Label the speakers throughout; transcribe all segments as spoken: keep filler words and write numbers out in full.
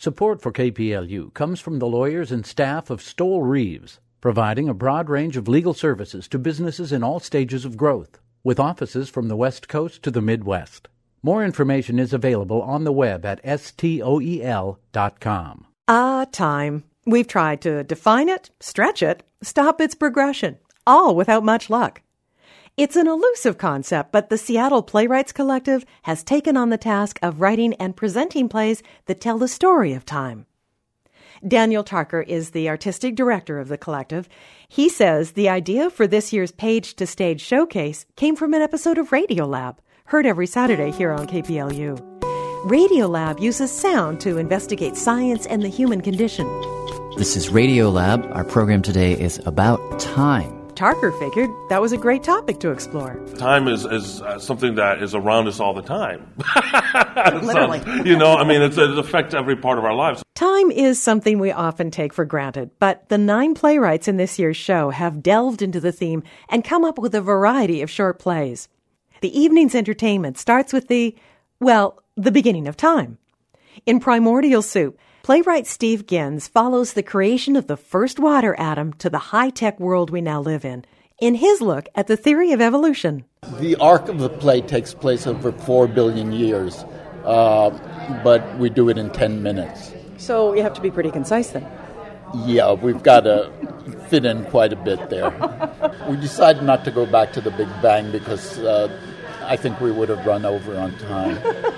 Speaker 1: Support for K P L U comes from the lawyers and staff of Stoll Reeves, providing a broad range of legal services to businesses in all stages of growth, with offices from the West Coast to the Midwest. More information is available on the web at stoel dot com.
Speaker 2: Ah, time. We've tried to define it, stretch it, stop its progression, all without much luck. It's an elusive concept, but the Seattle Playwrights Collective has taken on the task of writing and presenting plays that tell the story of time. Daniel Tarker is the artistic director of the collective. He says the idea for this year's Page to Stage showcase came from an episode of Radiolab, heard every Saturday here on K P L U. Radiolab uses sound to investigate science and the human condition.
Speaker 3: This is Radiolab. Our program today is about time.
Speaker 2: Tarker figured that was a great topic to explore.
Speaker 4: Time is, is uh, something that is around us all the time.
Speaker 2: Literally.
Speaker 4: Sounds, you know, I mean, it's, it affects every part of our lives.
Speaker 2: Time is something we often take for granted, but the nine playwrights in this year's show have delved into the theme and come up with a variety of short plays. The evening's entertainment starts with the, well, the beginning of time. In Primordial Soup, playwright Steve Gins follows the creation of the first water atom to the high-tech world we now live in, in his look at the theory of evolution.
Speaker 5: The arc of the play takes place over four billion years, uh, but we do it in ten minutes.
Speaker 2: So you have to be pretty concise then.
Speaker 5: Yeah, we've got to fit in quite a bit there. We decided not to go back to the Big Bang because uh, I think we would have run over on time.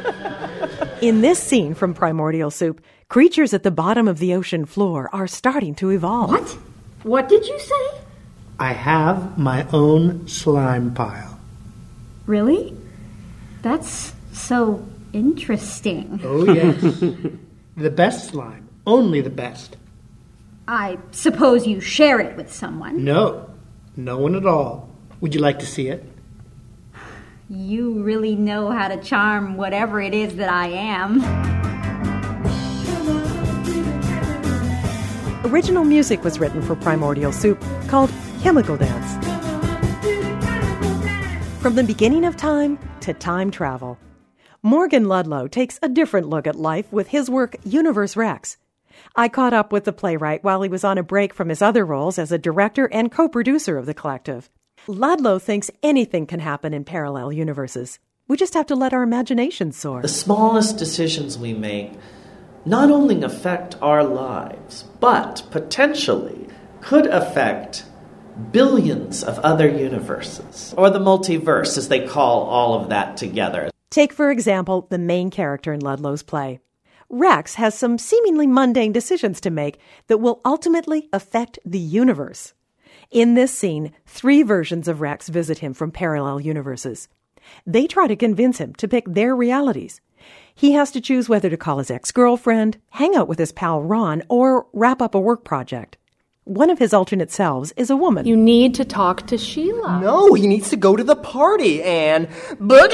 Speaker 2: In this scene from Primordial Soup, creatures at the bottom of the ocean floor are starting to evolve.
Speaker 6: What? What did you say?
Speaker 7: I have my own slime pile.
Speaker 6: Really? That's so interesting.
Speaker 7: Oh, yes. The best slime. Only the best.
Speaker 6: I suppose you share it with someone.
Speaker 7: No. No one at all. Would you like to see it?
Speaker 6: You really know how to charm whatever it is that I am.
Speaker 2: Original music was written for Primordial Soup called Chemical Dance. From the beginning of time to time travel, Morgan Ludlow takes a different look at life with his work Universe Rex. I caught up with the playwright while he was on a break from his other roles as a director and co-producer of the collective. Ludlow thinks anything can happen in parallel universes. We just have to let our imaginations soar.
Speaker 8: The smallest decisions we make not only affect our lives, but potentially could affect billions of other universes, or the multiverse, as they call all of that together.
Speaker 2: Take, for example, the main character in Ludlow's play. Rex has some seemingly mundane decisions to make that will ultimately affect the universe. In this scene, three versions of Rex visit him from parallel universes. They try to convince him to pick their realities. He has to choose whether to call his ex-girlfriend, hang out with his pal Ron, or wrap up a work project. One of his alternate selves is a woman.
Speaker 9: You need to talk to Sheila.
Speaker 10: No, he needs to go to the party and boogie!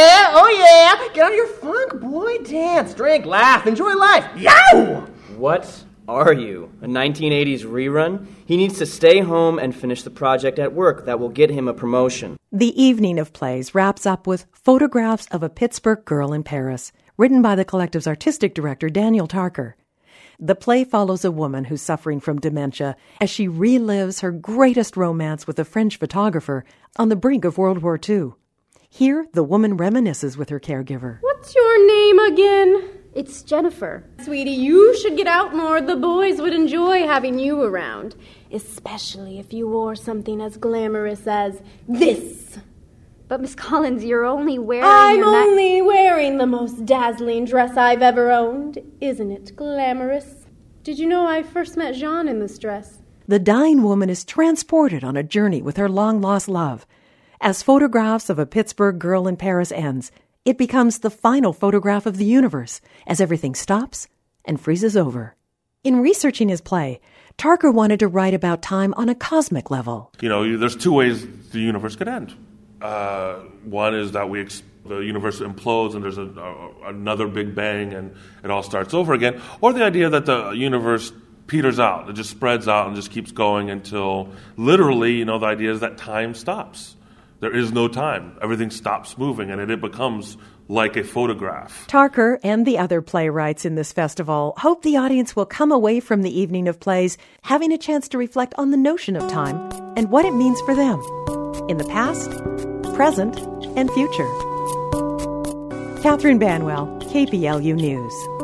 Speaker 10: Oh yeah! Get out of your funk, boy! Dance, drink, laugh, enjoy life! Yow!
Speaker 11: What are you? A nineteen eighties rerun? He needs to stay home and finish the project at work. That will get him a promotion.
Speaker 2: The evening of plays wraps up with Photographs of a Pittsburgh Girl in Paris, written by the collective's artistic director, Daniel Tarker. The play follows a woman who's suffering from dementia as she relives her greatest romance with a French photographer on the brink of World War Two. Here, the woman reminisces with her caregiver.
Speaker 9: What's your name again? It's Jennifer. Sweetie, you should get out more. The boys would enjoy having you around, especially if you wore something as glamorous as this.
Speaker 6: But, Miss Collins, you're only wearing
Speaker 9: I'm
Speaker 6: your ma-
Speaker 9: only wearing the most dazzling dress I've ever owned. Isn't it glamorous? Did you know I first met Jean in this dress?
Speaker 2: The dying woman is transported on a journey with her long-lost love. As Photographs of a Pittsburgh Girl in Paris ends, it becomes the final photograph of the universe as everything stops and freezes over. In researching his play, Tarker wanted to write about time on a cosmic level.
Speaker 4: You know, there's two ways the universe could end. Uh, one is that we ex- the universe implodes and there's a, a, another Big Bang and it all starts over again. Or the idea that the universe peters out. It just spreads out and just keeps going until literally, you know, the idea is that time stops. There is no time. Everything stops moving and it, it becomes like a photograph.
Speaker 2: Tarker and the other playwrights in this festival hope the audience will come away from the evening of plays having a chance to reflect on the notion of time and what it means for them in the past, present, and future. Catherine Banwell, K P L U News.